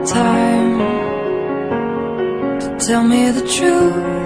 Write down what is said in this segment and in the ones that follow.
time to tell me the truth,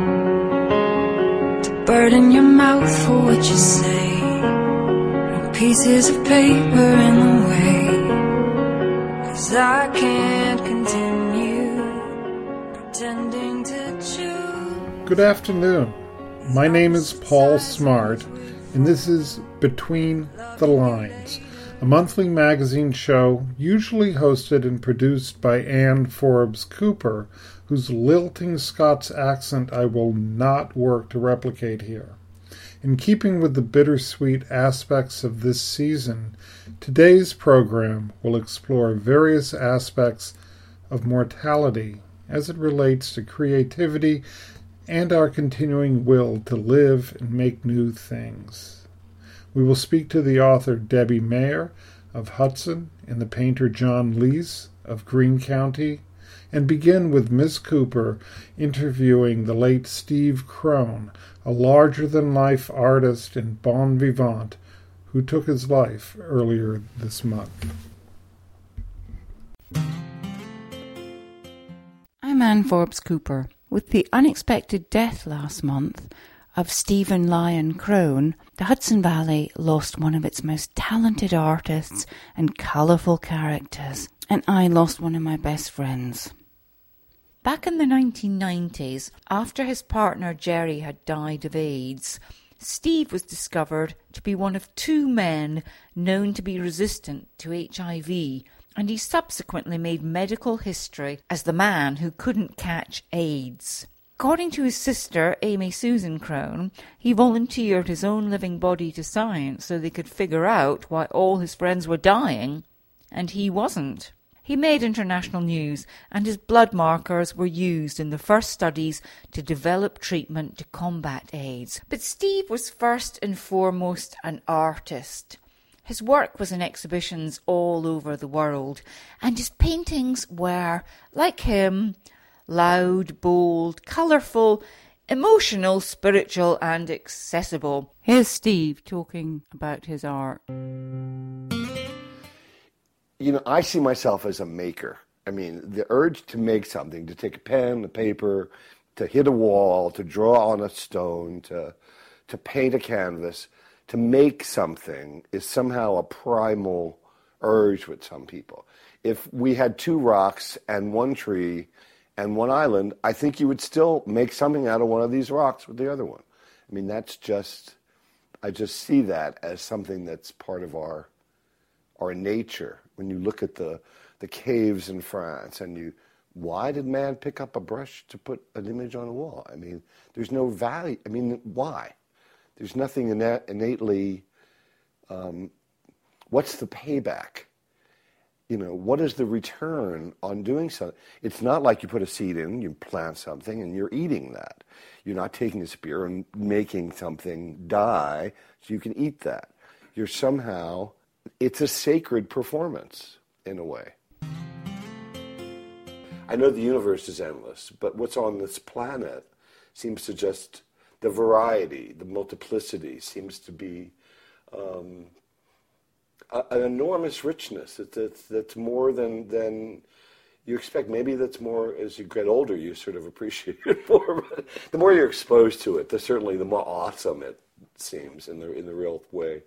to burden your mouth for what you say. No pieces of paper in the way, 'cause I can't continue pretending to choose. Good afternoon. My name is Paul Smart, and this is Between the Lines, a monthly magazine show usually hosted and produced by Ann Forbes Cooper, whose lilting Scots accent I will not work to replicate here. In keeping with the bittersweet aspects of this season, today's program will explore various aspects of mortality as it relates to creativity and our continuing will to live and make new things. We will speak to the author Debbie Mayer of Hudson and the painter John Lees of Greene County, and begin with Miss Cooper interviewing the late Steve Crone, a larger-than-life artist and bon vivant who took his life earlier this month. I'm Ann Forbes Cooper. With the unexpected death last month of Stephen Lyon Crone, the Hudson Valley lost one of its most talented artists and colourful characters, and I lost one of my best friends. Back in the 1990s, after his partner Jerry had died of AIDS, Steve was discovered to be one of two men known to be resistant to HIV, and he subsequently made medical history as the man who couldn't catch AIDS. According to his sister, Amy Susan Crone, he volunteered his own living body to science so they could figure out why all his friends were dying, and he wasn't. He made international news, and his blood markers were used in the first studies to develop treatment to combat AIDS. But Steve was first and foremost an artist. His work was in exhibitions all over the world, and his paintings were, like him, loud, bold, colourful, emotional, spiritual, and accessible. Here's Steve talking about his art. You know, I see myself as a maker. I mean, the urge to make something, to take a pen, a paper, to hit a wall, to draw on a stone, to paint a canvas, to make something is somehow a primal urge with some people. If we had two rocks and one tree and one island, I think you would still make something out of one of these rocks with the other one. I mean, I just see that as something that's part of our nature. When you look at the caves in France and why did man pick up a brush to put an image on a wall? I mean, there's no value. I mean, why? There's nothing innately, what's the payback? You know, what is the return on doing something? It's not like you put a seed in, you plant something, and you're eating that. You're not taking a spear and making something die so you can eat that. You're somehow, it's a sacred performance in a way. I know the universe is endless, but what's on this planet seems to just, the variety, the multiplicity seems to be an enormous richness. That's more than you expect. Maybe that's more, as you get older, you sort of appreciate it more. But the more you're exposed to it, certainly the more awesome it seems in the real way.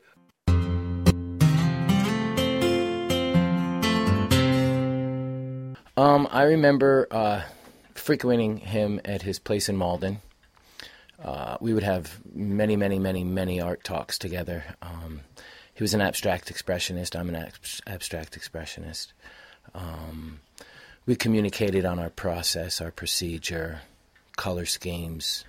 I remember frequenting him at his place in Malden. We would have many art talks together. He was an abstract expressionist. I'm an abstract expressionist. We communicated on our process, our procedure, color schemes,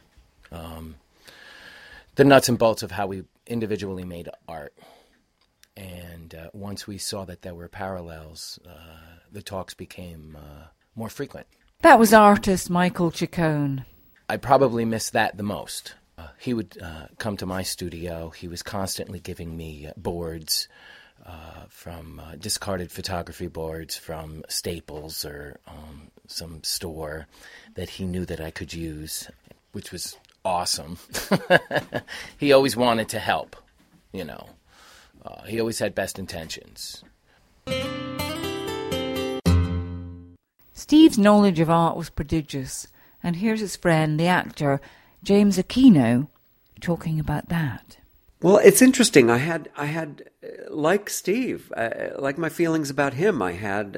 the nuts and bolts of how we individually made art. And once we saw that there were parallels, the talks became more frequent. That was artist Michael Ciccone. I probably missed that the most. He would come to my studio. He was constantly giving me boards from discarded photography boards from Staples or some store that he knew that I could use, which was awesome. He always wanted to help, you know. He always had best intentions. Steve's knowledge of art was prodigious, and here's his friend, the actor, James Aquino, talking about that. Well, it's interesting. I had like Steve, like my feelings about him. I had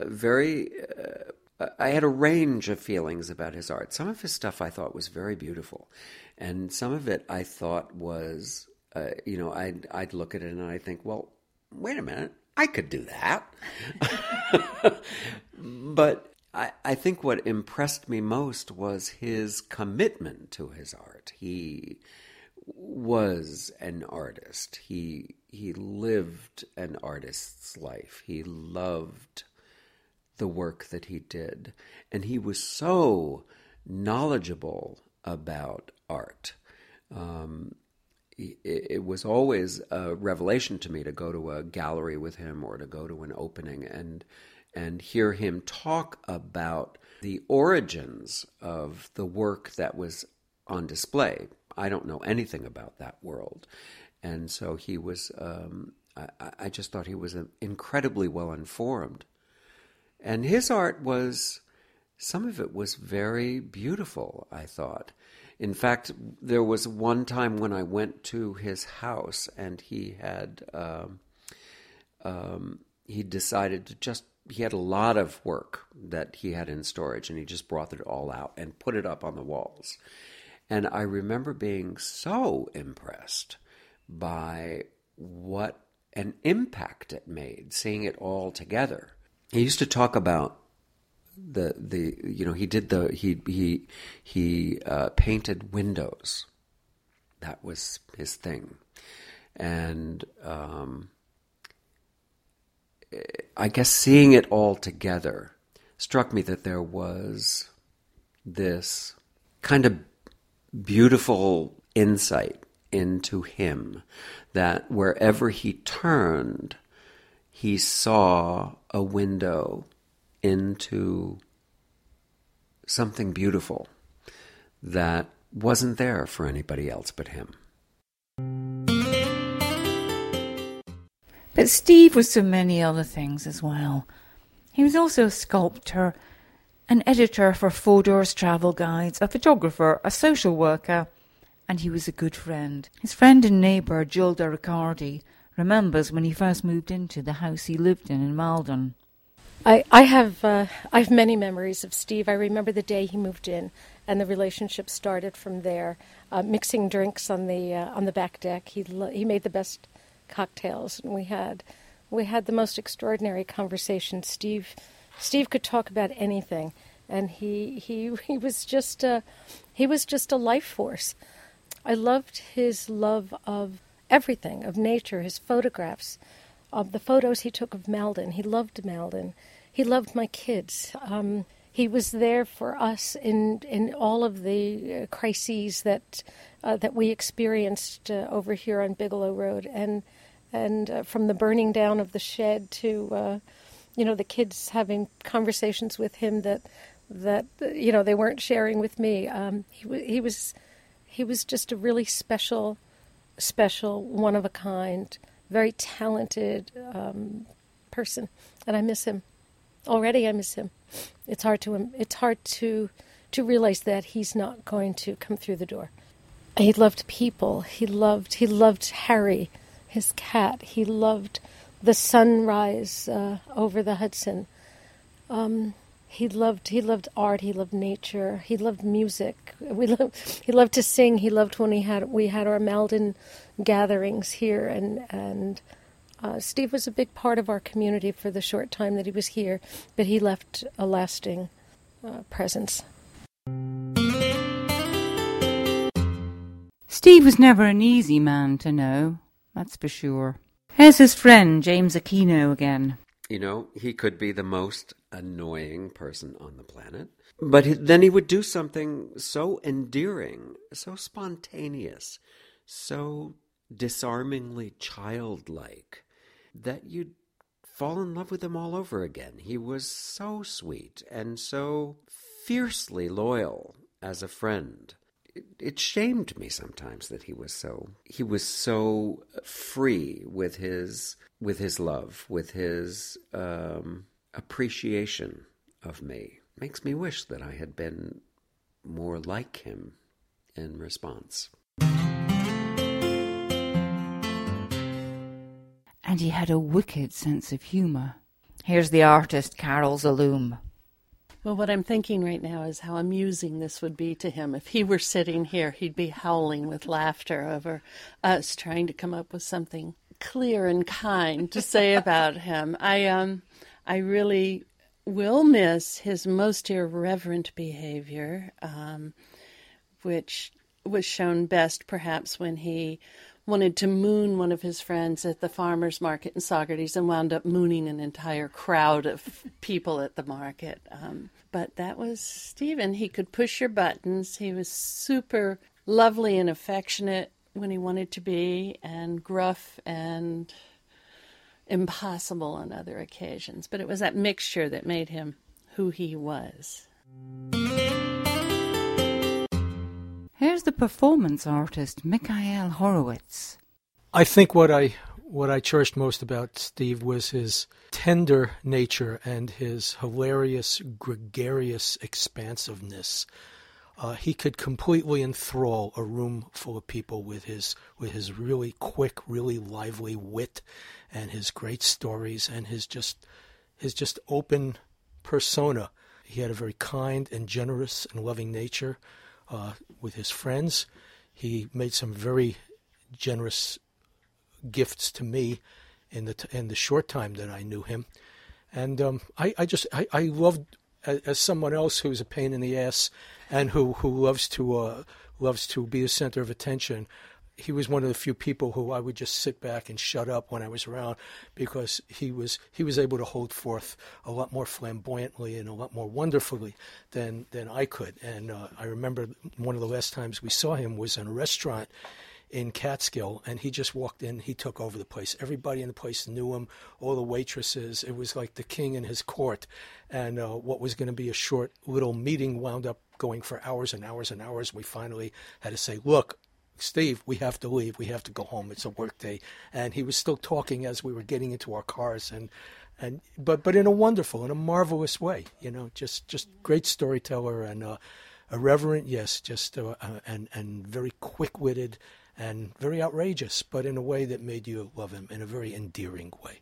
I had a range of feelings about his art. Some of his stuff I thought was very beautiful, and some of it I thought was, I'd look at it and I'd think, well, wait a minute, I could do that. But I think what impressed me most was his commitment to his art. He was an artist. He lived an artist's life. He loved the work that he did. And he was so knowledgeable about art. It was always a revelation to me to go to a gallery with him or to go to an opening and hear him talk about the origins of the work that was on display. I don't know anything about that world. And so he was, I just thought he was incredibly well informed. And his art was, some of it was very beautiful, I thought. In fact, there was one time when I went to his house and he had, he decided to just, he had a lot of work that he had in storage and he just brought it all out and put it up on the walls. And I remember being so impressed by what an impact it made, seeing it all together. He used to talk about he painted windows. That was his thing. And I guess seeing it all together struck me that there was this kind of beautiful insight into him, that wherever he turned, he saw a window into something beautiful that wasn't there for anybody else but him. But Steve was so many other things as well. He was also a sculptor, an editor for Fodor's travel guides, a photographer, a social worker, and he was a good friend. His friend and neighbour, Gilda Riccardi, remembers when he first moved into the house he lived in Malden. I have many memories of Steve. I remember the day he moved in, and the relationship started from there. Mixing drinks on the back deck. He made the best cocktails, and we had the most extraordinary conversations. Steve could talk about anything, and he was just a life force. I loved his love of everything, of nature, his photographs, of the photos he took of Malden. He loved Malden. He loved my kids. He was there for us in all of the crises that we experienced over here on Bigelow Road, and from the burning down of the shed to the kids having conversations with him that they weren't sharing with me. He was just a really special, one of a kind, very talented person, and I miss him. Already, I miss him. It's hard to realize that he's not going to come through the door. He loved people. He loved Harry, his cat. He loved the sunrise over the Hudson. He loved art. He loved nature. He loved music. He loved to sing. He loved when we had our Malden gatherings here, and Steve was a big part of our community for the short time that he was here, but he left a lasting presence. Steve was never an easy man to know, that's for sure. Here's his friend, James Aquino, again. He could be the most annoying person on the planet, but then he would do something so endearing, so spontaneous, so disarmingly childlike, that you'd fall in love with him all over again. He was so sweet and so fiercely loyal as a friend. It shamed me sometimes that he was so free with his love, with his appreciation of me. Makes me wish that I had been more like him in response. And he had a wicked sense of humour. Here's the artist, Carol Zaloom. Well, what I'm thinking right now is how amusing this would be to him. If he were sitting here, he'd be howling with laughter over us trying to come up with something clear and kind to say about him. I really will miss his most irreverent behavior, which was shown best perhaps when he wanted to moon one of his friends at the farmer's market in Saugerties and wound up mooning an entire crowd of people at the market. But that was Stephen. He could push your buttons. He was super lovely and affectionate when he wanted to be, and gruff and impossible on other occasions. But it was that mixture that made him who he was. Here's the performance artist, Mikhail Horowitz. I think what I cherished most about Steve was his tender nature and his hilarious, gregarious expansiveness. He could completely enthrall a room full of people with his really quick, really lively wit, and his great stories, and his just open persona. He had a very kind and generous and loving nature with his friends. He made some very generous gifts to me in the short time that I knew him, and I loved, as someone else who's a pain in the ass and who loves to be the center of attention. He was one of the few people who I would just sit back and shut up when I was around, because he was able to hold forth a lot more flamboyantly and a lot more wonderfully than I could. And I remember one of the last times we saw him was in a restaurant in Catskill, and he just walked in. He took over the place. Everybody in the place knew him, all the waitresses. It was like the king in his court. And what was going to be a short little meeting wound up going for hours and hours and hours. We finally had to say, look, Steve, we have to leave. We have to go home. It's a work day. And he was still talking as we were getting into our cars, but in a wonderful, in a marvelous way, just great storyteller and irreverent, yes, and very quick-witted and very outrageous, but in a way that made you love him in a very endearing way.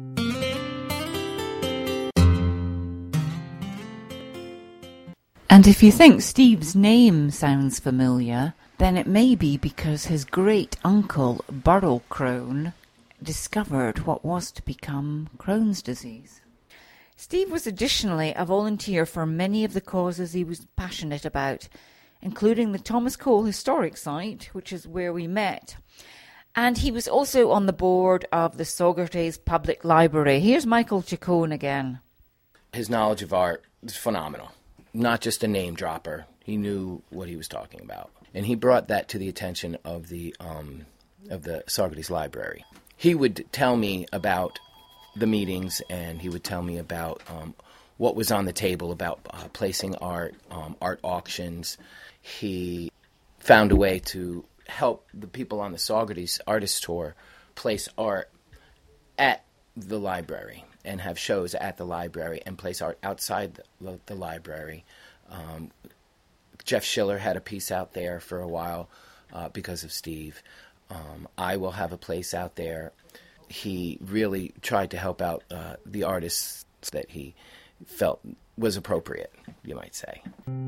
And if you think Steve's name sounds familiar, then it may be because his great-uncle, Burrell Crone, discovered what was to become Crohn's disease. Steve was additionally a volunteer for many of the causes he was passionate about, including the Thomas Cole Historic Site, which is where we met. And he was also on the board of the Saugerties Public Library. Here's Michael Chacon again. His knowledge of art is phenomenal. Not just a name dropper. He knew what he was talking about. And he brought that to the attention of the Saugerties Library. He would tell me about the meetings, and he would tell me about what was on the table, about placing art, art auctions. He found a way to help the people on the Saugerties Artist Tour place art at the library and have shows at the library and place art outside the library. Jeff Schiller had a piece out there for a while because of Steve. I will have a place out there. He really tried to help out the artists that he felt was appropriate, you might say.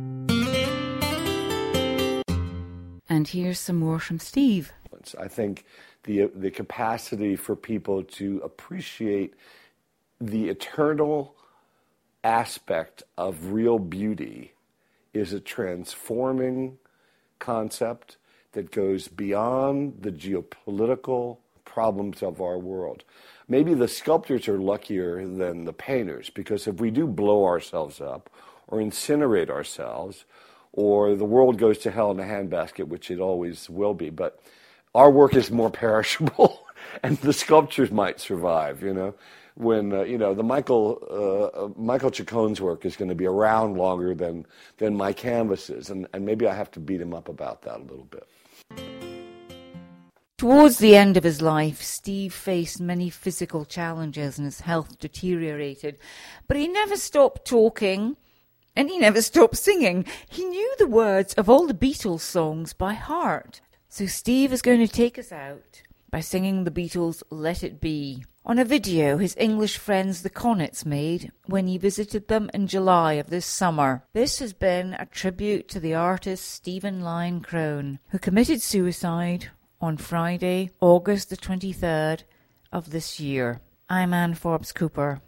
And here's some more from Steve. I think the capacity for people to appreciate the eternal aspect of real beauty is a transforming concept that goes beyond the geopolitical problems of our world. Maybe the sculptors are luckier than the painters, because if we do blow ourselves up or incinerate ourselves, or the world goes to hell in a handbasket, which it always will be, but our work is more perishable and the sculptures might survive, when the Michael Chacon's work is going to be around longer than my canvases, and maybe I have to beat him up about that a little bit. Towards the end of his life, Steve faced many physical challenges and his health deteriorated, but he never stopped talking and he never stopped singing. He knew the words of all the Beatles songs by heart. So Steve is going to take us out by singing the Beatles' Let It Be on a video his English friends the Connets made when he visited them in July of this summer. This has been a tribute to the artist Stephen Lyon Crone, who committed suicide on Friday, August the 23rd of this year. I'm Anne Forbes Cooper.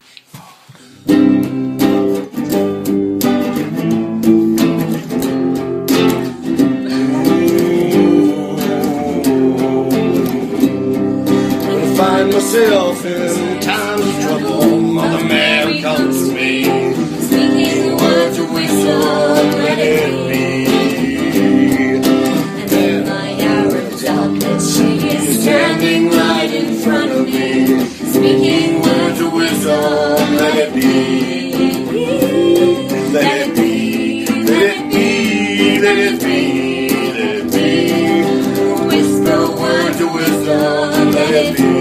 Find myself in times of trouble, Mother Mary comes to me, speaking words of wisdom, let it be. And in my hour of darkness, she is standing right in front of me, speaking words of wisdom, let it be. Let it be, let it be, let it be, let it be. Whisper words of wisdom, let it be.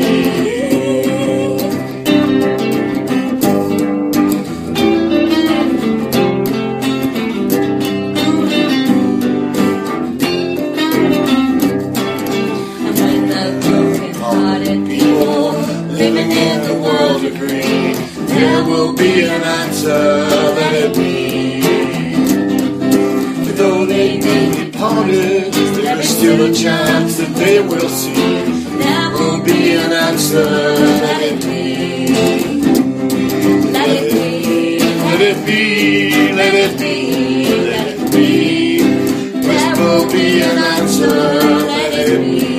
There will be an answer, let it be. Though they may be parted, there is still a chance that they will see. There will be an answer, let it be. Let it be, let it be, let it be, let it be. There will be an answer, let it be.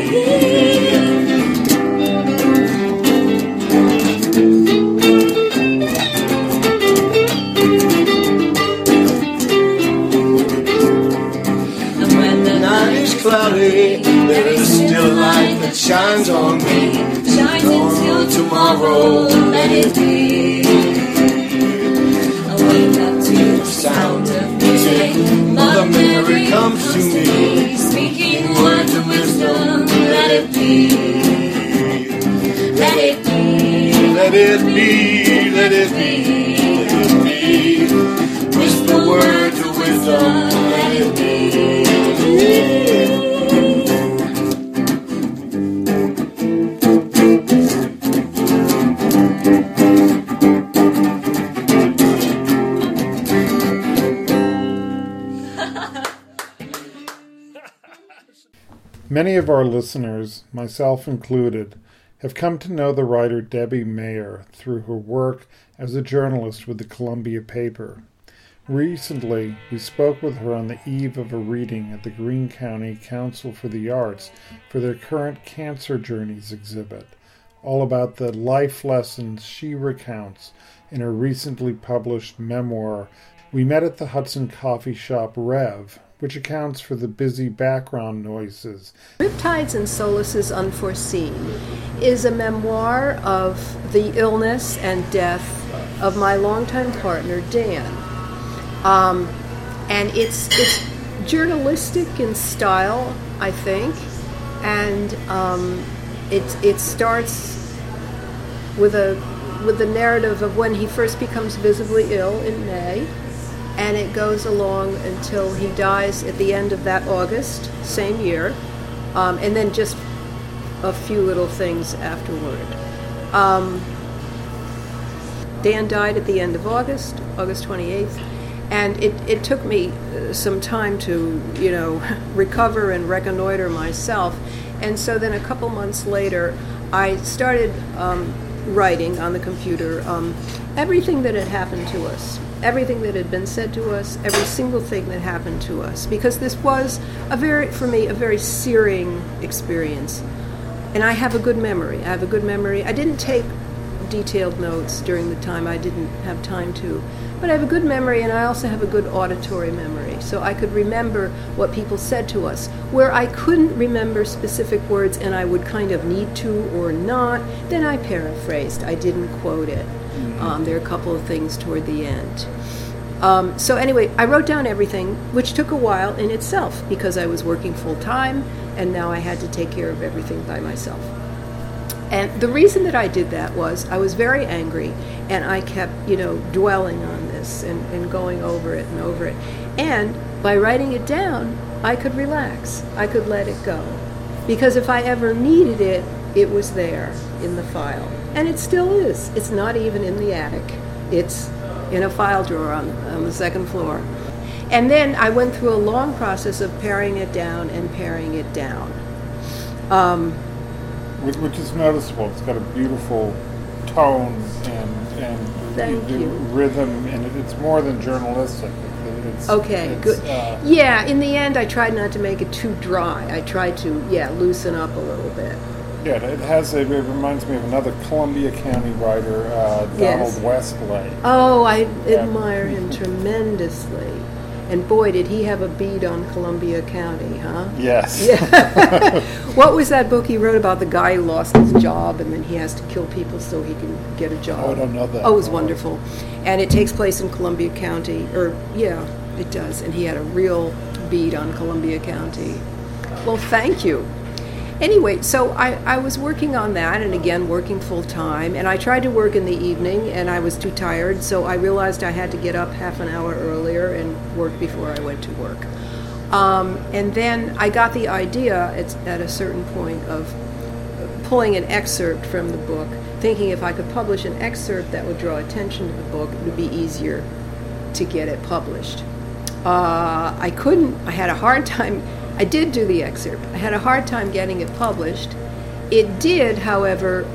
Cloudy, there is still a light that shines on me. Shines until tomorrow, let it be. I wake up to the sound of music. Mother Mary comes to me, speaking words of wisdom, let it be. Let it be, let it be, let it be, let it be. Whisper words of wisdom, let it be. Many of our listeners, myself included, have come to know the writer Debbie Mayer through her work as a journalist with the Columbia paper. Recently, we spoke with her on the eve of a reading at the Greene County Council for the Arts for their current Cancer Journeys exhibit, all about the life lessons she recounts in her recently published memoir. We met at the Hudson coffee shop Rev, which accounts for the busy background noises. Riptides and Solaces Unforeseen is a memoir of the illness and death of my longtime partner, Dan. And it's journalistic in style, I think, and it starts with the narrative of when he first becomes visibly ill in May, and it goes along until he dies at the end of that August, same year, and then just a few little things afterward. Dan died at the end of August 28th, and it took me some time to, recover and reconnoiter myself. And so then a couple months later, I started writing on the computer everything that had happened to us, everything that had been said to us, every single thing that happened to us, because this was for me, a very searing experience. And I have a good memory. I didn't take detailed notes during the time. I didn't have time to. But I have a good memory, and I also have a good auditory memory. So I could remember what people said to us. Where I couldn't remember specific words and I would kind of need to or not, then I paraphrased. I didn't quote it. There are a couple of things toward the end. So anyway, I wrote down everything, which took a while in itself because I was working full time and now I had to take care of everything by myself. And the reason that I did that was I was very angry, and I kept, dwelling on this and going over it and over it. And by writing it down, I could relax. I could let it go. Because if I ever needed it, it was there in the file. And it still is. It's not even in the attic. It's in a file drawer on the second floor. And then I went through a long process of paring it down and paring it down. Which is noticeable. It's got a beautiful tone and Thank you. Rhythm, and it's more than journalistic. Good. Yeah, in the end, I tried not to make it too dry. I tried to, loosen up a little bit. Yeah, it reminds me of another Columbia County writer, Donald Westlake. Oh, I admire him tremendously. And boy, did he have a bead on Columbia County, huh? Yes. Yeah. What was that book he wrote about the guy who lost his job and then he has to kill people so he can get a job? Oh, I don't know that. Oh, it was wonderful. And it takes place in Columbia County. It does. And he had a real bead on Columbia County. Well, thank you. Anyway, so I was working on that, and again, working full-time, and I tried to work in the evening, and I was too tired, so I realized I had to get up half an hour earlier and work before I went to work. And then I got the idea at a certain point of pulling an excerpt from the book, thinking if I could publish an excerpt that would draw attention to the book, it would be easier to get it published. I couldn't. I had a hard time. I did do the excerpt. I had a hard time getting it published. It did, however,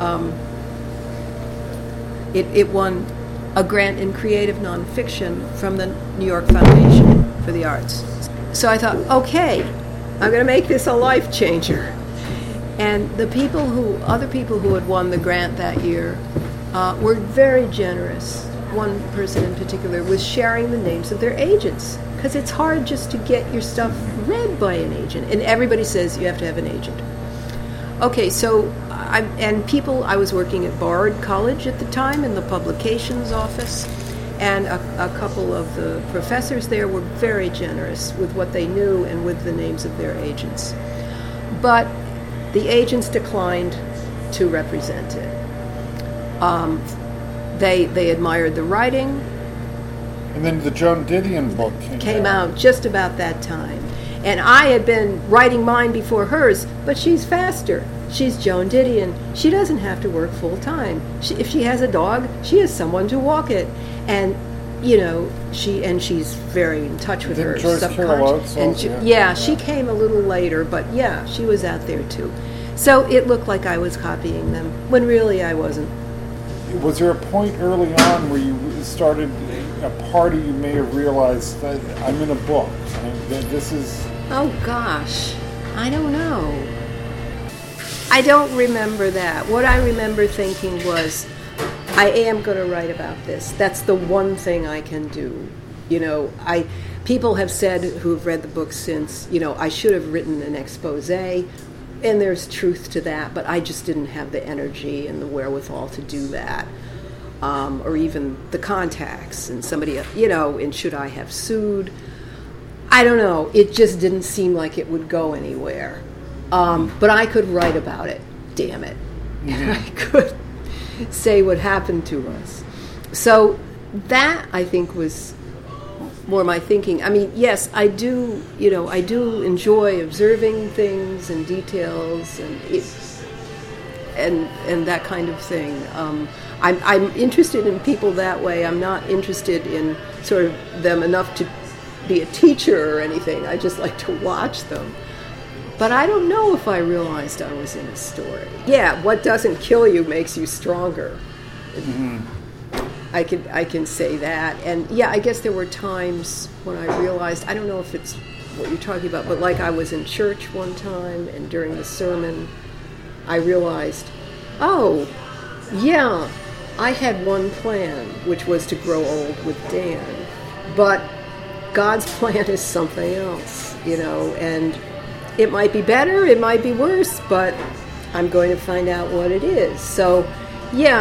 it won a grant in creative nonfiction from the New York Foundation for the Arts. So I thought, okay, I'm going to make this a life changer. And other people who had won the grant that year were very generous. One person in particular was sharing the names of their agents, because it's hard just to get your stuff read by an agent. And everybody says you have to have an agent. Okay, so I was working at Bard College at the time in the publications office, and a couple of the professors there were very generous with what they knew and with the names of their agents. But the agents declined to represent it. They admired the writing. And then the Joan Didion book came out just about that time. And I had been writing mine before hers, but she's faster. She's Joan Didion. She doesn't have to work full time. If she has a dog, she has someone to walk it. And, she's very in touch with her subconscious. And she came a little later, but she was out there too. So it looked like I was copying them, when really I wasn't. Was there a point early on where you started a party you may have realized that I'm in a book? This is... Oh, gosh. I don't know. I don't remember that. What I remember thinking was, I am going to write about this. That's the one thing I can do. People have said, who have read the book since, I should have written an expose, and there's truth to that, but I just didn't have the energy and the wherewithal to do that. Or even the contacts and somebody, and should I have sued? I don't know. It just didn't seem like it would go anywhere. But I could write about it, damn it. Mm-hmm. I could say what happened to us. So that, I think, was more my thinking. I mean, yes, I do enjoy observing things and details and that kind of thing. I'm interested in people that way. I'm not interested in sort of them enough to be a teacher or anything. I just like to watch them. But I don't know if I realized I was in a story. Yeah, what doesn't kill you makes you stronger. Mm-hmm. I can say that. And yeah, I guess there were times when I realized, I don't know if it's what you're talking about, but like I was in church one time, and during the sermon, I realized, oh, yeah, I had one plan, which was to grow old with Dan. But God's plan is something else, and it might be better, it might be worse, but I'm going to find out what it is. So, yeah,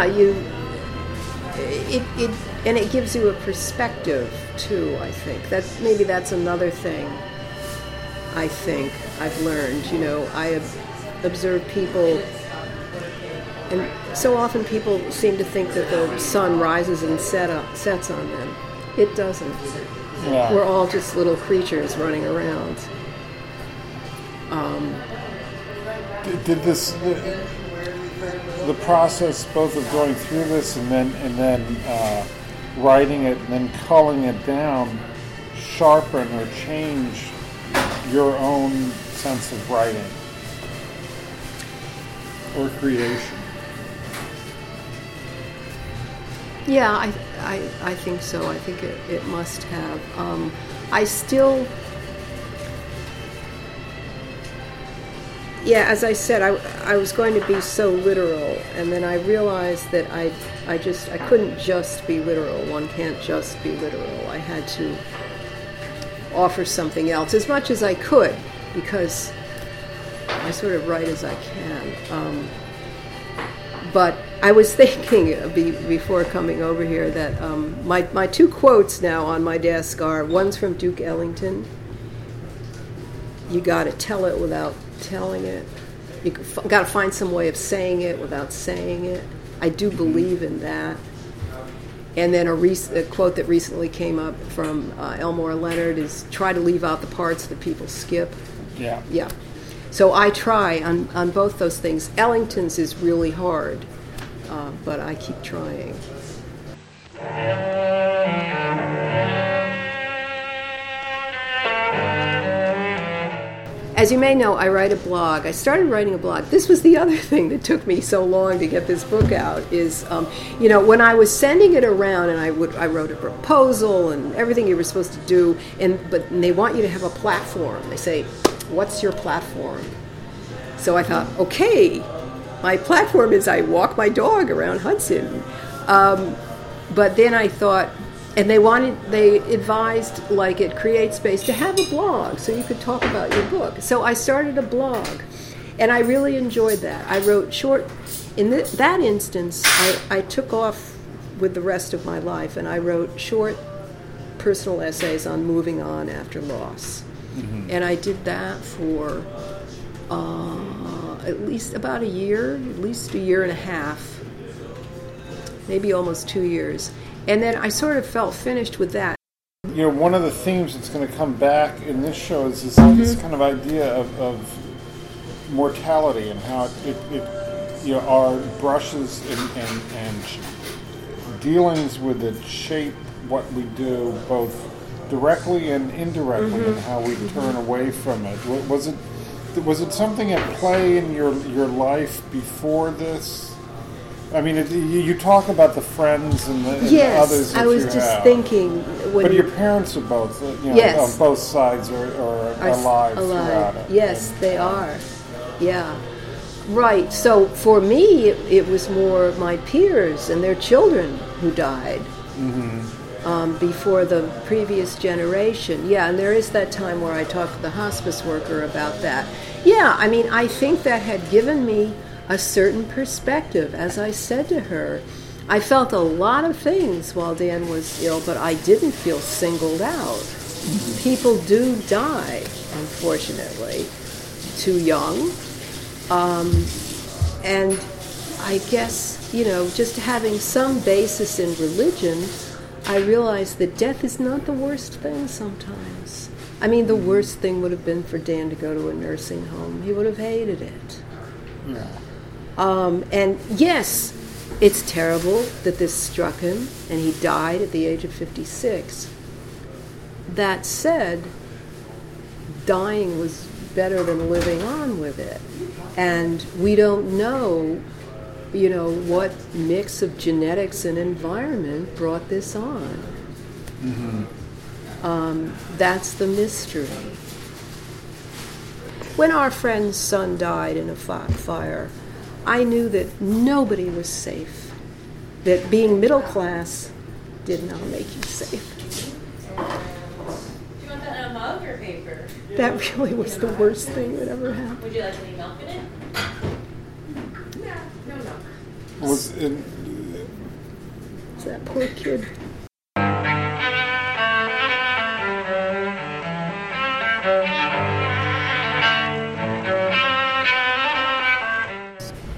it gives you a perspective too. I think that's another thing. I think I've learned. I observe people, and so often people seem to think that the sun rises and sets on them. It doesn't. Yeah. We're all just little creatures running around. Did this the process both of going through this and then writing it and then culling it down sharpen or change your own sense of writing or creation? Yeah, I think so. I think it must have. I still, as I said, I was going to be so literal, and then I realized that I couldn't just be literal. One can't just be literal. I had to offer something else as much as I could, because I sort of write as I can. But I was thinking before coming over here that my two quotes now on my desk are, one's from Duke Ellington. You got to tell it without telling it. You got to find some way of saying it without saying it. I do believe in that. And then a quote that recently came up from Elmore Leonard is, try to leave out the parts that people skip. Yeah. Yeah. So I try on both those things. Ellington's is really hard, but I keep trying. As you may know, I write a blog. I started writing a blog. This was the other thing that took me so long to get this book out, is, when I was sending it around, and I wrote a proposal and everything you were supposed to do, but they want you to have a platform. They say, what's your platform? So I thought, okay, my platform is I walk my dog around Hudson. But then I thought, and they advised, like at Create Space, to have a blog so you could talk about your book. So I started a blog, and I really enjoyed that. I wrote short, in that instance, I took off with the rest of my life, and I wrote short personal essays on moving on after loss. Mm-hmm. And I did that for at least about a year, at least a year and a half, maybe almost 2 years. And then I sort of felt finished with that. One of the themes that's going to come back in this show is this kind of idea of mortality and how our brushes and dealings with it shape what we do both directly and indirectly, and how we turn away from it. Was it something at play in your life before this? I mean, you talk about the friends and the others that you have. Yes, I was just thinking. But your parents are both, yes, on both sides are alive throughout it. Yes, they are. Yeah. Right. So for me, it was more my peers and their children who died before the previous generation. Yeah, and there is that time where I talked to the hospice worker about that. Yeah, I mean, I think that had given me a certain perspective. As I said to her, I felt a lot of things while Dan was ill, but I didn't feel singled out. People do die, unfortunately, too young. And I guess, just having some basis in religion, I realized that death is not the worst thing sometimes. I mean, the worst thing would have been for Dan to go to a nursing home. He would have hated it. Yeah. And yes, it's terrible that this struck him, and he died at the age of 56. That said, dying was better than living on with it. And we don't know, what mix of genetics and environment brought this on. That's the mystery. When our friend's son died in a fire, I knew that nobody was safe, that being middle class did not make you safe. Do you want that in a mug or paper? That really was the worst thing that ever happened. Would you like any milk in it? No milk. Was that poor kid.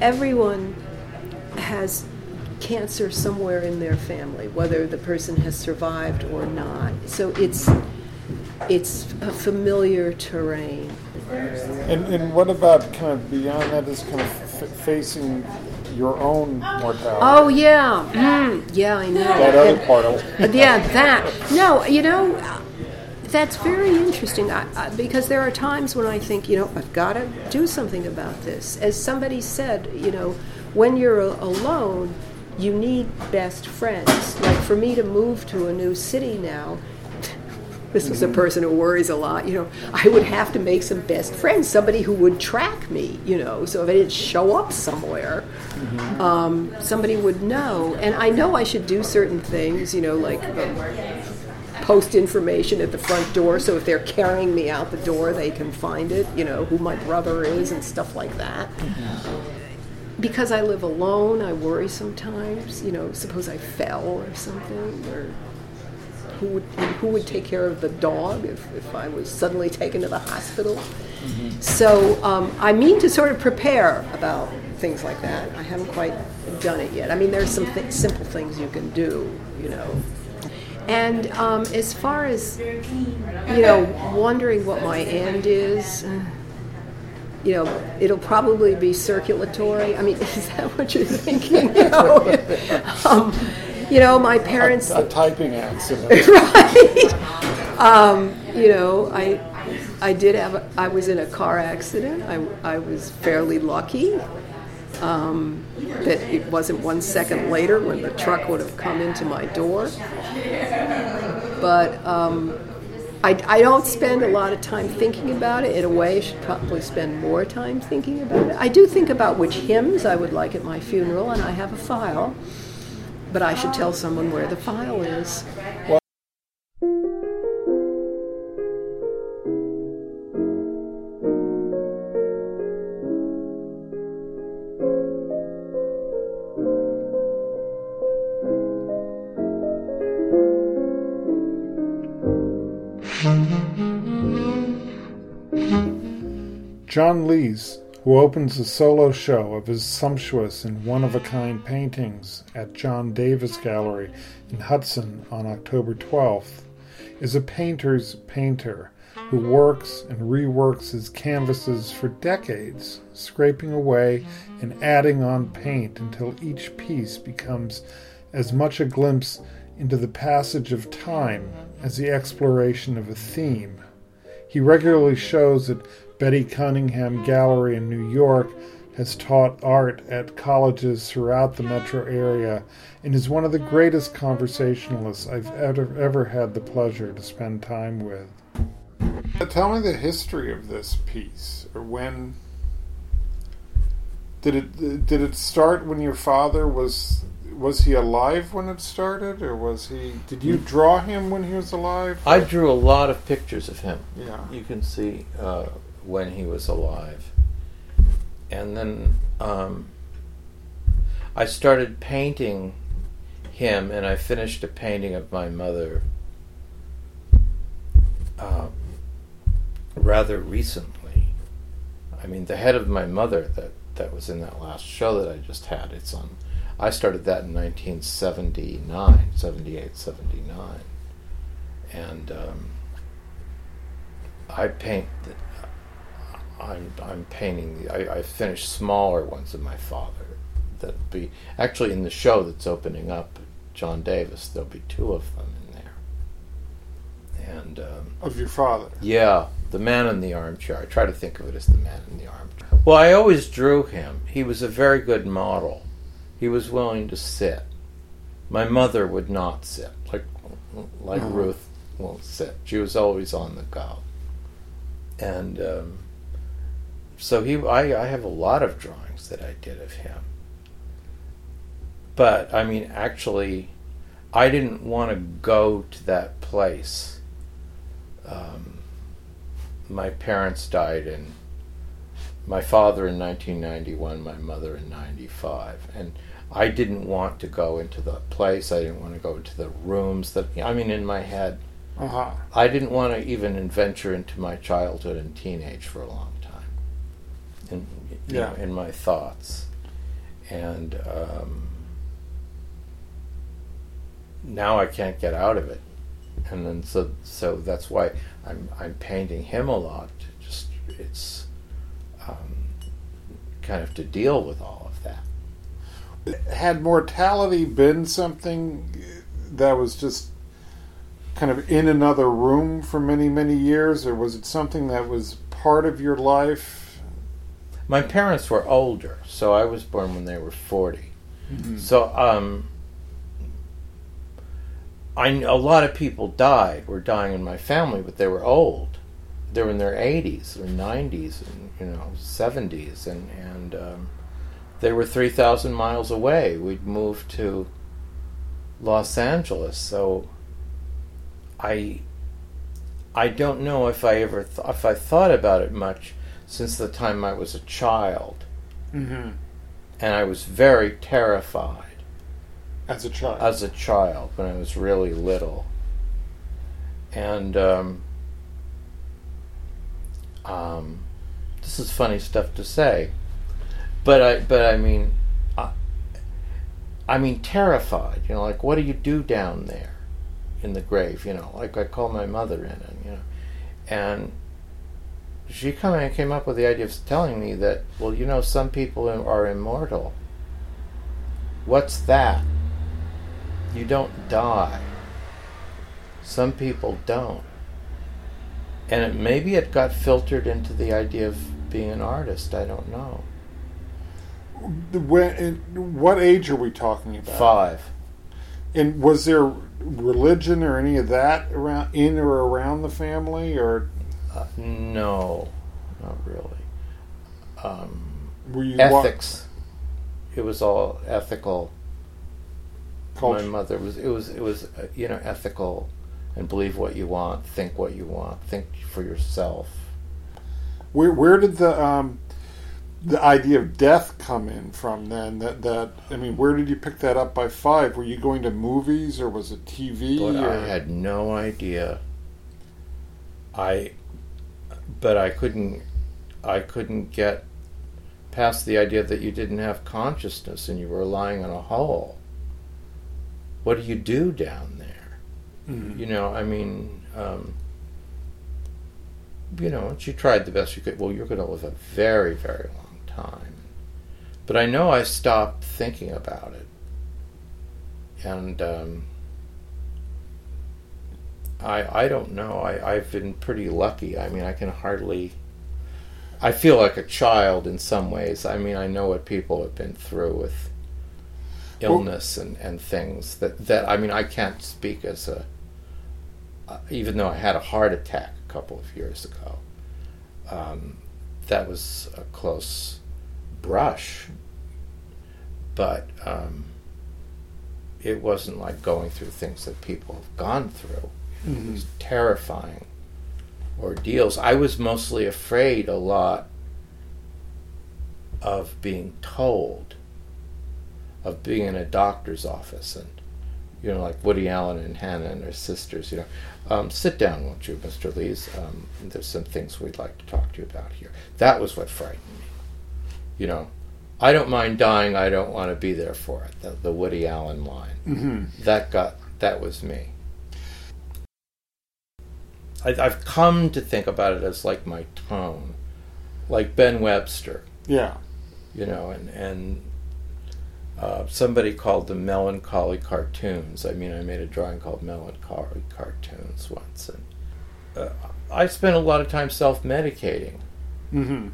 everyone has cancer somewhere in their family, whether the person has survived or not. So it's a familiar terrain. And what about kind of beyond that is kind of facing your own mortality? Oh, yeah. Yeah, I know. That other part of it. Yeah, that. No, that's very interesting because there are times when I think, I've got to do something about this. As somebody said, when you're alone, you need best friends. Like for me to move to a new city now, this was a person who worries a lot, I would have to make some best friends, somebody who would track me, so if I didn't show up somewhere, somebody would know. And I know I should do certain things, like post information at the front door, so if they're carrying me out the door, they can find it, who my brother is and stuff like that. Because I live alone, I worry sometimes, suppose I fell or something, or who would take care of the dog if I was suddenly taken to the hospital. So I mean to sort of prepare about things like that. I haven't quite done it yet. I mean, there's some simple things you can do, And as far as, wondering what my end is, it'll probably be circulatory. I mean, is that what you're thinking? My parents... A typing accident. Right. I was in a car accident. I was fairly lucky that it wasn't 1 second later when the truck would have come into my door. But I don't spend a lot of time thinking about it. In a way, I should probably spend more time thinking about it. I do think about which hymns I would like at my funeral, and I have a file. But I should tell someone where the file is. Well, John Lees, who opens a solo show of his sumptuous and one-of-a-kind paintings at John Davis Gallery in Hudson on October 12th, is a painter's painter who works and reworks his canvases for decades, scraping away and adding on paint until each piece becomes as much a glimpse into the passage of time as the exploration of a theme. He regularly shows at Betty Cunningham Gallery in New York, has taught art at colleges throughout the metro area, and is one of the greatest conversationalists I've ever had the pleasure to spend time with. Tell me the history of this piece, or when did it start? When your father was he alive when it started, or did you draw him when he was alive? I drew a lot of pictures of him. Yeah, you can see when he was alive. And then I started painting him, and I finished a painting of my mother rather recently. I mean, the head of my mother that was in that last show that I just had, I started that in 1979, 78, 79. And I finished smaller ones of my father. That'd be actually in the show that's opening up at John Davis. There'll be 2 of them in there. And of your father? Yeah, the man in the armchair. I try to think of it as the man in the armchair. Well, I always drew him. He was a very good model. He was willing to sit. My mother would not sit, like Ruth won't sit. She was always on the go. And so I have a lot of drawings that I did of him. But, I mean, actually, I didn't want to go to that place. My parents died my father in 1991, my mother in 95. And I didn't want to go into the place. I didn't want to go into the rooms in my head. I didn't want to even venture into my childhood and teenage for a long time. In my thoughts. And now I can't get out of it. And then so that's why I'm painting him a lot. Just it's kind of to deal with all of that. Had mortality been something that was just kind of in another room for many, many years, or was it something that was part of your life? My parents were older, so I was born when they were 40. Mm-hmm. So a lot of people were dying in my family, but they were old. They were in their 80s or 90s and 70s, and they were 3,000 miles away. We'd moved to Los Angeles, so I don't know if I ever if I thought about it much since the time I was a child. Mm-hmm. And I was very terrified. As a child? As a child, when I was really little. And this is funny stuff to say, but I mean terrified. Like, what do you do down there in the grave? Like, I called my mother in, and she kind of came up with the idea of telling me that, well, some people are immortal. What's that? You don't die. Some people don't. And maybe it got filtered into the idea of being an artist. I don't know. What age are we talking about? 5. And was there religion or any of that in or around the family, or? No, not really. Were you ethics? It was all ethical. Culture. My mother was ethical, and believe what you want, think what you want, think for yourself. Where did the idea of death come in from then? Where did you pick that up by 5? Were you going to movies, or was it TV? I had no idea. But I couldn't get past the idea that you didn't have consciousness and you were lying in a hole. What do you do down there? Mm-hmm. She tried the best you could. Well, you're going to live a very, very long time. But I know I stopped thinking about it. And I don't know. I've been pretty lucky. I feel like a child in some ways. I know what people have been through with illness and things that I can't speak as even though I had a heart attack a couple of years ago. That was a close brush, but it wasn't like going through things that people have gone through. Mm-hmm. It was terrifying ordeals. I was mostly afraid a lot of being told, of being in a doctor's office, and like Woody Allen and Hannah and their sisters, sit down, won't you, Mr. Lees? There's some things we'd like to talk to you about here. That was what frightened me. I don't mind dying, I don't want to be there for it. The Woody Allen line. Mm-hmm. That was me. I've come to think about it as like my tone, like Ben Webster. Yeah. And somebody called them melancholy cartoons. I made a drawing called Melancholy Cartoons once, and I spent a lot of time self-medicating. Mm-hmm.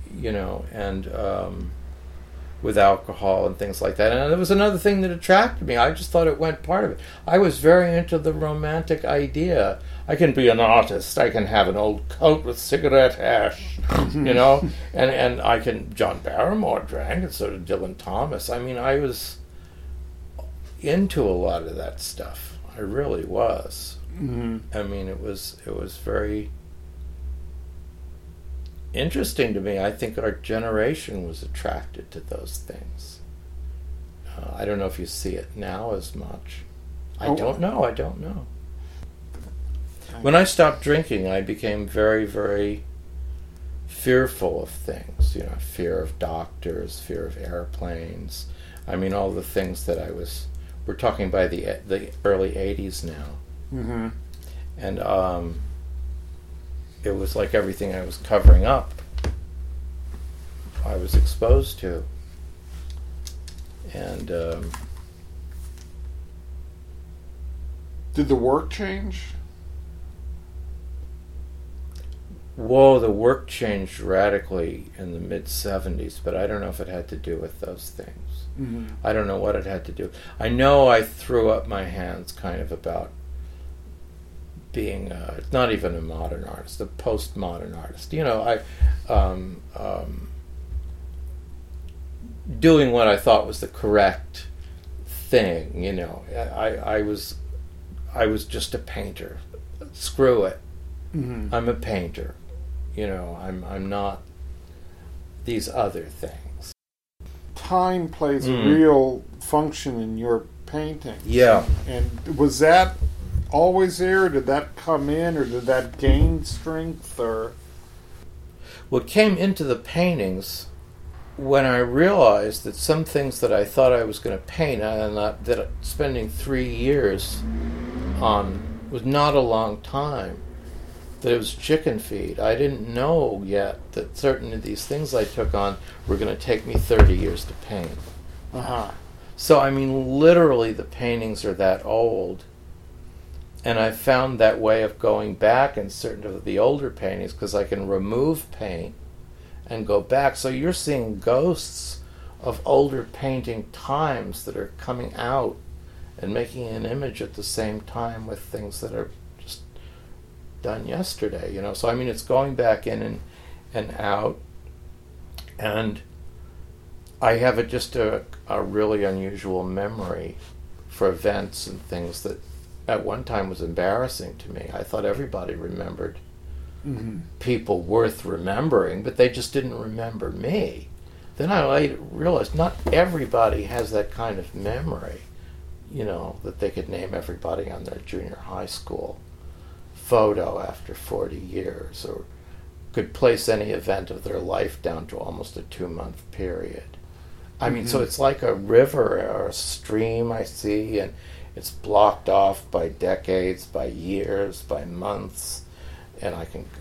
And with alcohol and things like that. And there was another thing that attracted me. I just thought it went part of it. I was very into the romantic idea. I can be an artist. I can have an old coat with cigarette ash, and I can. John Barrymore drank, and so did Dylan Thomas. I was into a lot of that stuff. I really was. Mm-hmm. It was very interesting to me. I think our generation was attracted to those things. I don't know if you see it now as much. I don't know. When I stopped drinking, I became very, very fearful of things, fear of doctors, fear of airplanes. I mean, all the things that we're talking by the early 80s now. Mm-hmm. And it was like everything I was covering up, I was exposed to. And did the work change? Whoa, the work changed radically in the mid-'70s, but I don't know if it had to do with those things. Mm-hmm. I don't know what it had to do. I know I threw up my hands kind of about being not even a modern artist, a postmodern artist. Doing what I thought was the correct thing. I was just a painter. Screw it. Mm-hmm. I'm a painter. I'm not these other things. Time plays a real function in your painting. Yeah. And was that always there? Did that come in, or did that gain strength? Or what came into the paintings when I realized that some things that I thought I was going to paint, and that spending 3 years on was not a long time. That it was chicken feed. I didn't know yet that certain of these things I took on were going to take me 30 years to paint. Uh-huh. So, I mean, literally the paintings are that old. And I found that way of going back in certain of the older paintings, because I can remove paint and go back. So you're seeing ghosts of older painting times that are coming out and making an image at the same time with things that are done yesterday, So I mean, it's going back in and out, and I have just a really unusual memory for events and things that at one time was embarrassing to me. I thought everybody remembered people worth remembering, but they just didn't remember me. Then I later realized not everybody has that kind of memory, that they could name everybody on their junior high school photo after 40 years, or could place any event of their life down to almost a 2-month period. I mean, so it's like a river or a stream I see, and it's blocked off by decades, by years, by months, and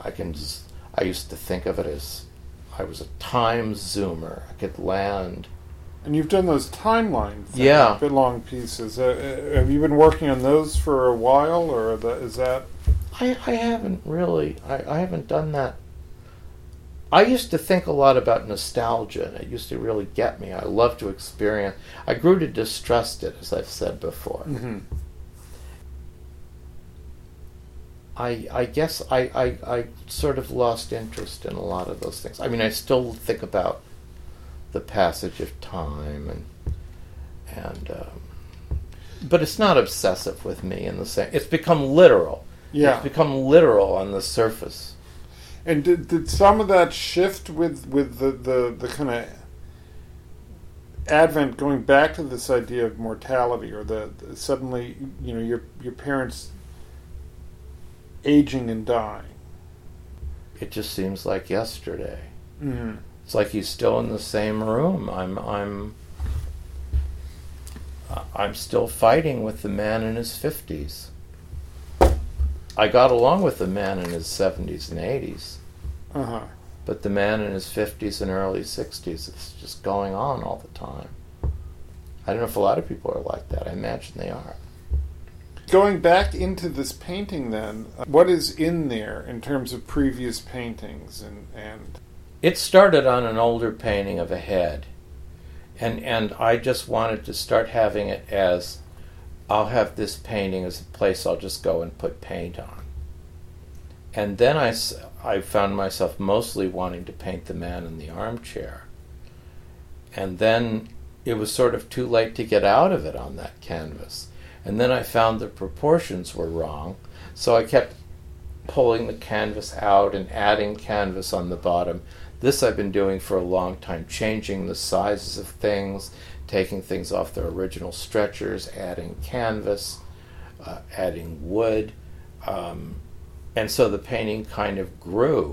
I used to think of it as I was a time zoomer. I could land. And you've done those timeline things, yeah, bit long pieces. Have you been working on those for a while, or is that? I haven't really. I haven't done that. I used to think a lot about nostalgia, and it used to really get me. I love to experience. I grew to distrust it, as I've said before. Mm-hmm. I guess I sort of lost interest in a lot of those things. I mean, I still think about the passage of time, but it's not obsessive with me in the same. It's become literal. Yeah, it's become literal on the surface. And did some of that shift with the kind of advent, going back to this idea of mortality, or the suddenly your parents aging and dying? It just seems like yesterday. Mm-hmm. It's like he's still in the same room. I'm still fighting with the man in his 50s. I got along with the man in his 70s and 80s. Uh-huh. But the man in his 50s and early 60s, it's just going on all the time. I don't know if a lot of people are like that. I imagine they are. Going back into this painting then, what is in there in terms of previous paintings? And it started on an older painting of a head. And I just wanted to start having it as, I'll have this painting as a place I'll just go and put paint on. And then I found myself mostly wanting to paint the man in the armchair. And then it was sort of too late to get out of it on that canvas. And then I found the proportions were wrong, so I kept pulling the canvas out and adding canvas on the bottom. This I've been doing for a long time, changing the sizes of things, taking things off their original stretchers, adding canvas, adding wood. And so the painting kind of grew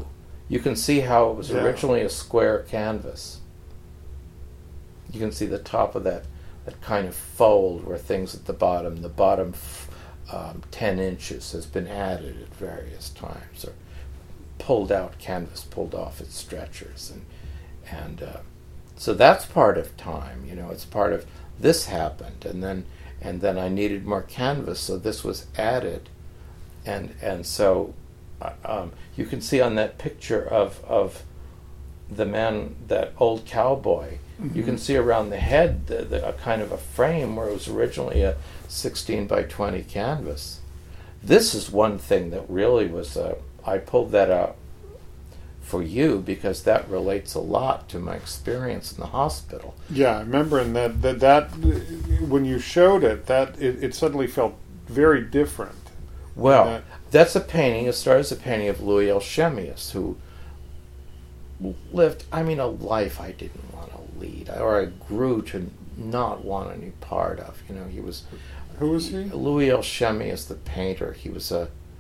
You can see how it was originally a square canvas. You can see the top of that kind of fold where things at the bottom 10 inches has been added at various times, or pulled out canvas, pulled off its stretchers, and so that's part of time. It's part of this happened, and then I needed more canvas, so this was added, and so you can see on that picture of the man, that old cowboy. Mm-hmm. You can see around the head a kind of a frame where it was originally a 16 by 20 canvas. This is one thing that really was I pulled that out for you because that relates a lot to my experience in the hospital. Yeah, I remember that when you showed it, it suddenly felt very different. Well, that's a painting. It started as a painting of Louis L. Chemius, who lived, a life I didn't want to lead, or I grew to not want any part of. He was... Who was he? Louis L. Chemius, the painter. He was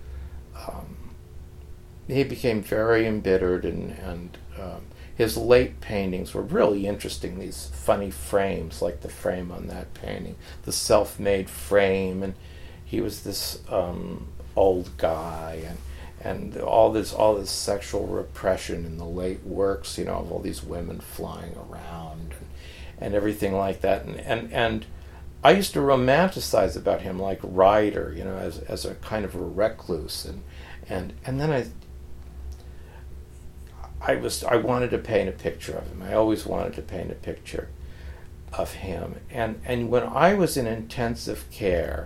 he became very embittered, and his late paintings were really interesting. These funny frames, like the frame on that painting, the self-made frame, and he was this old guy, and all this sexual repression in the late works, of all these women flying around and everything like that, and I used to romanticize about him like Ryder, as a kind of a recluse, and then I wanted to paint a picture of him. I always wanted to paint a picture of him, and when I was in intensive care,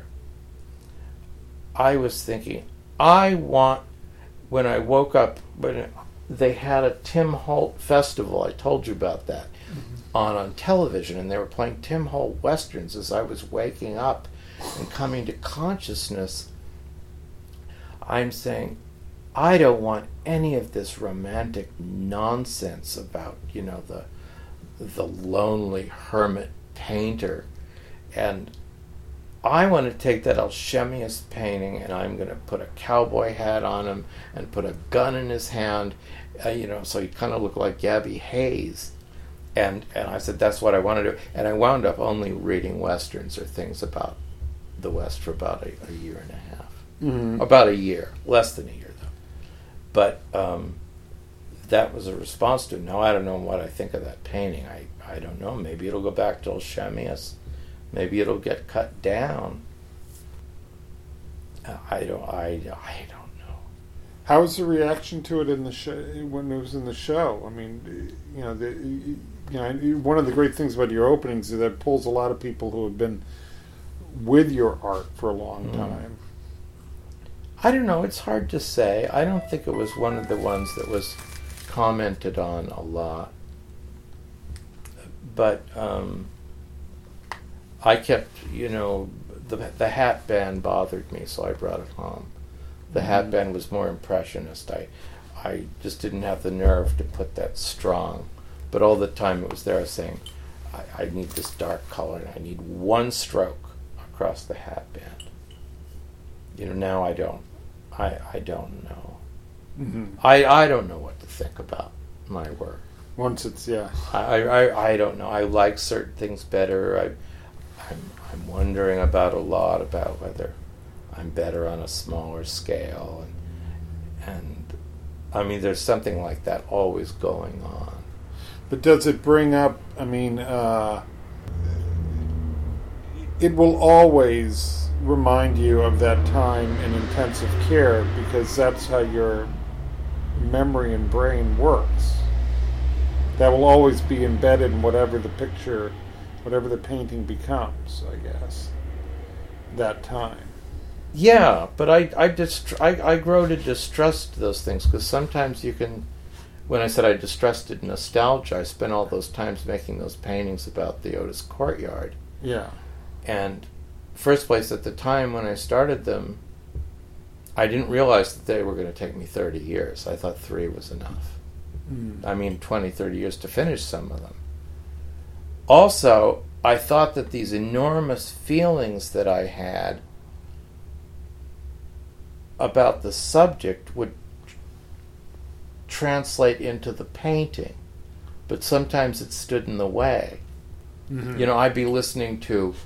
I was thinking, when I woke up, when they had a Tim Holt festival, I told you about that, on television, and they were playing Tim Holt westerns as I was waking up and coming to consciousness. I'm saying, I don't want any of this romantic nonsense about, the lonely hermit painter, and I want to take that Alchemius painting, and I'm going to put a cowboy hat on him and put a gun in his hand, so he kind of looked like Gabby Hayes. And I said, that's what I want to do. And I wound up only reading westerns or things about the West for about a year and a half. Mm-hmm. About a year. Less than a year, though. But that was a response to it. Now, I don't know what I think of that painting. I don't know. Maybe it'll go back to Alchemius. Maybe it'll get cut down. I don't know. How was the reaction to it in the show when it was in the show? One of the great things about your openings is that it pulls a lot of people who have been with your art for a long time. I don't know. It's hard to say. I don't think it was one of the ones that was commented on a lot. But I kept, the hat band bothered me, so I brought it home. The hat band was more impressionist. I just didn't have the nerve to put that strong. But all the time it was there, I was saying, I need this dark color, and I need one stroke across the hat band. Now I don't know. Mm-hmm. I don't know what to think about my work. Once it's, I don't know. I like certain things better. I'm wondering about a lot about whether I'm better on a smaller scale, and there's something like that always going on. But does it bring up, it will always remind you of that time in intensive care, because that's how your memory and brain works. That will always be embedded in whatever the picture, whatever the painting becomes, I guess, that time. Yeah, but I grow to distrust those things, because sometimes you can, when I said I distrusted nostalgia, I spent all those times making those paintings about the Otis Courtyard. Yeah. And first place, at the time when I started them, I didn't realize that they were going to take me 30 years. I thought 3 was enough. 20, 30 years to finish some of them. Also, I thought that these enormous feelings that I had about the subject would translate into the painting, but sometimes it stood in the way. You know, I'd be listening to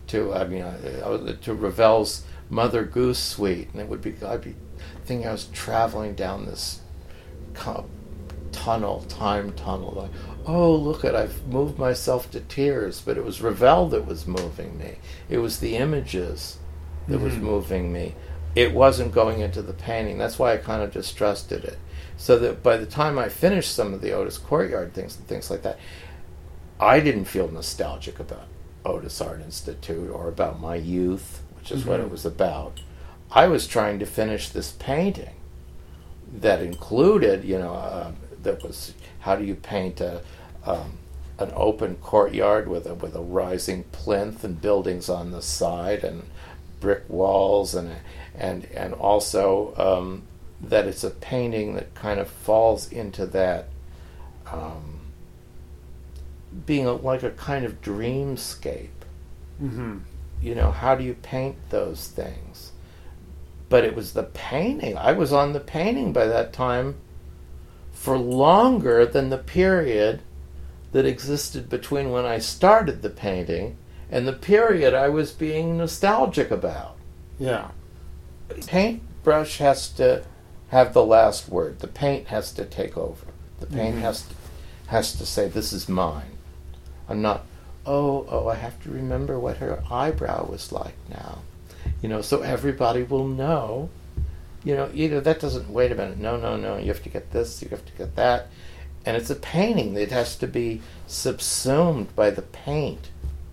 Ravel's Mother Goose Suite, and I'd be thinking I was traveling down this time tunnel. Like, oh, look I've moved myself to tears, but it was Ravel that was moving me. It was the images that was moving me. It wasn't going into the painting. That's why I kind of distrusted it. So that by the time I finished some of the Otis Courtyard things and things like that, I didn't feel nostalgic about Otis Art Institute or about my youth, which is what it was about. I was trying to finish this painting that included, that was, how do you paint an open courtyard with a rising plinth and buildings on the side and brick walls, and also that it's a painting that kind of falls into that being like a kind of dreamscape. How do you paint those things? But it was the painting. I was on the painting by that time for longer than the period that existed between when I started the painting and the period I was being nostalgic about. Yeah. Paintbrush has to have the last word. The paint has to take over. The paint has to say, this is mine. I'm not, I have to remember what her eyebrow was like now. So everybody will know, either that doesn't, wait a minute, no, you have to get this, you have to get that. And it's a painting that has to be subsumed by the paint.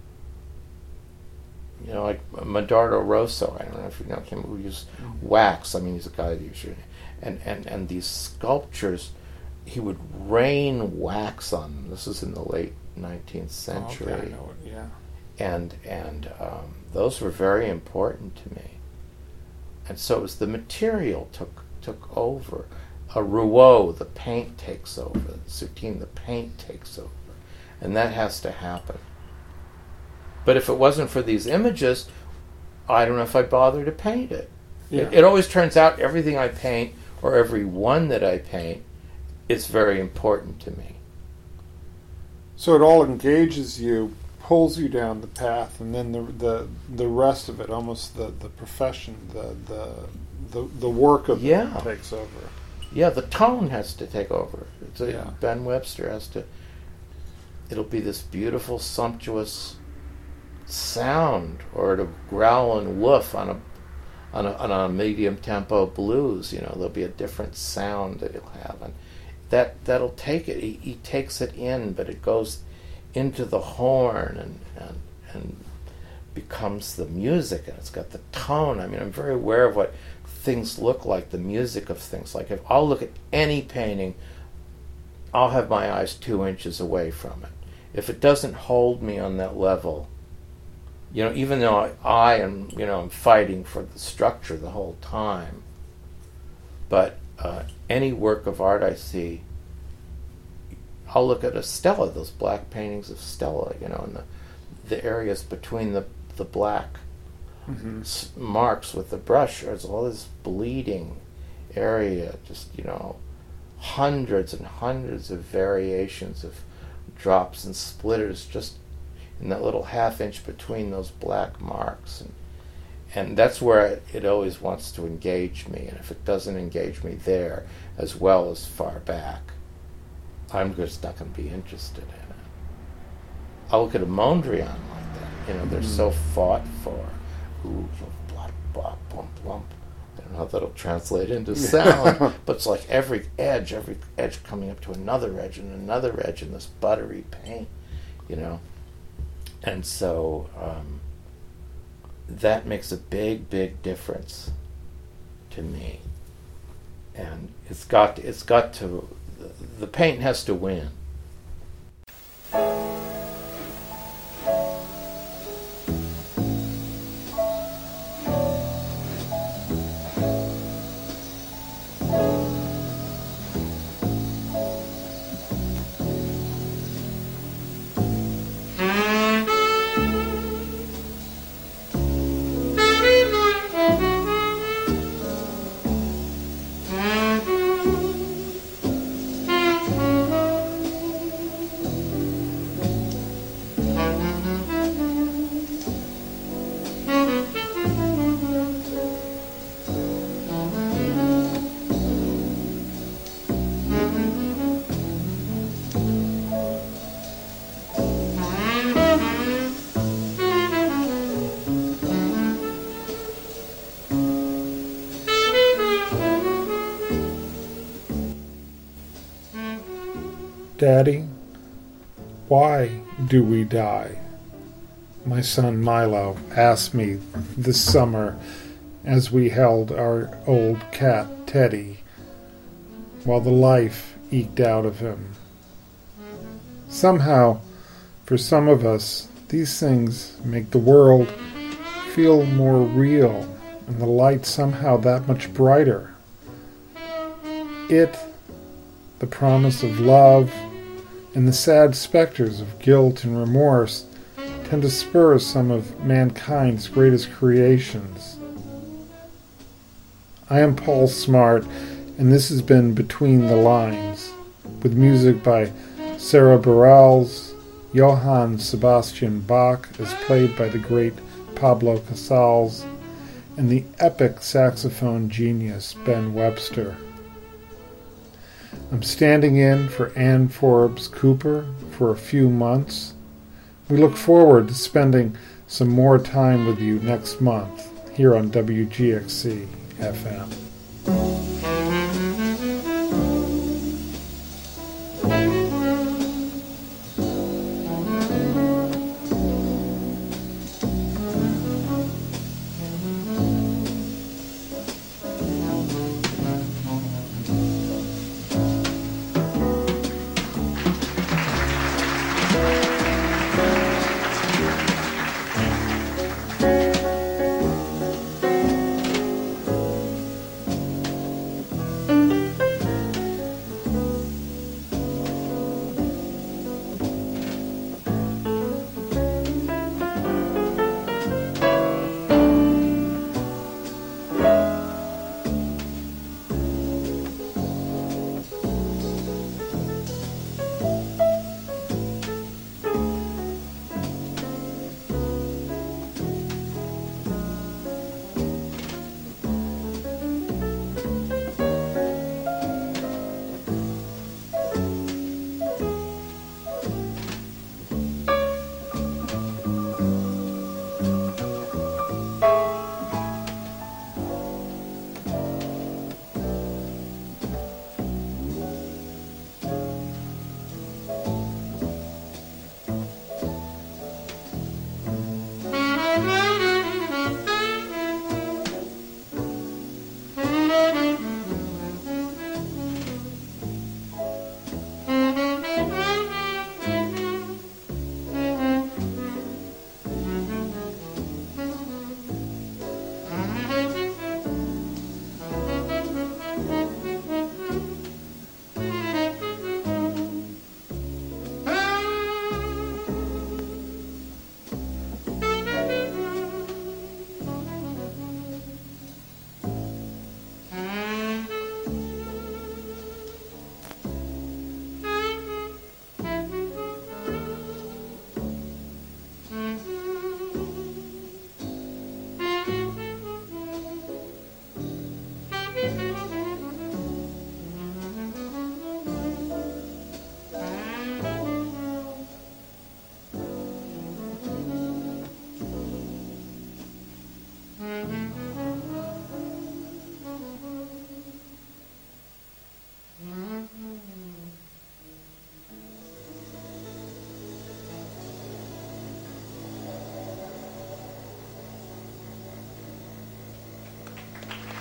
Like Medardo Rosso, I don't know if you know him, who used wax. I mean, he's a guy that usually, and these sculptures, he would rain wax on them. This is in the late 19th century. Okay, I know it, yeah. And those were very important to me. And so it was the material took over. A Rouault, the paint takes over. Soutine, the paint takes over. And that has to happen. But if it wasn't for these images, I don't know if I'd bother to paint it. Yeah. It always turns out everything I paint, or every one that I paint, is very important to me. So it all engages you, pulls you down the path, and then the rest of it, almost the profession, the work of it takes over. Yeah, the tone has to take over. Ben Webster has to. It'll be this beautiful, sumptuous sound, or it'll growl and woof on a medium tempo blues. There'll be a different sound that he'll have, and that'll take it. He takes it in, but it goes into the horn and becomes the music, and it's got the tone. I mean, I'm very aware of what things look like, the music of things. Like, if I'll look at any painting, I'll have my eyes 2 inches away from it. If it doesn't hold me on that level, even though I am, I'm fighting for the structure the whole time, but any work of art I see, I'll look at a Stella, those black paintings of Stella, and the areas between the black marks with the brush. There's all this bleeding area, just, hundreds and hundreds of variations of drops and splitters just in that little half-inch between those black marks. And that's where it always wants to engage me. And if it doesn't engage me there, as well as far back, I'm just not going to be interested in it. I'll look at a Mondrian like that. They're so fought for. Ooh, blop, blop, blump, blump. I don't know how that'll translate into sound, but it's like every edge coming up to another edge and another edge in this buttery paint, And so that makes a big, big difference to me. And it's got to, the paint has to win. Daddy, why do we die? My son Milo asked me this summer as we held our old cat Teddy while the life eked out of him. Somehow, for some of us, these things make the world feel more real and the light somehow that much brighter. It, the promise of love, and the sad specters of guilt and remorse tend to spur some of mankind's greatest creations. I am Paul Smart, and this has been Between the Lines, with music by Sarah Bareilles, Johann Sebastian Bach, as played by the great Pablo Casals, and the epic saxophone genius Ben Webster. I'm standing in for Ann Forbes Cooper for a few months. We look forward to spending some more time with you next month here on WGXC FM.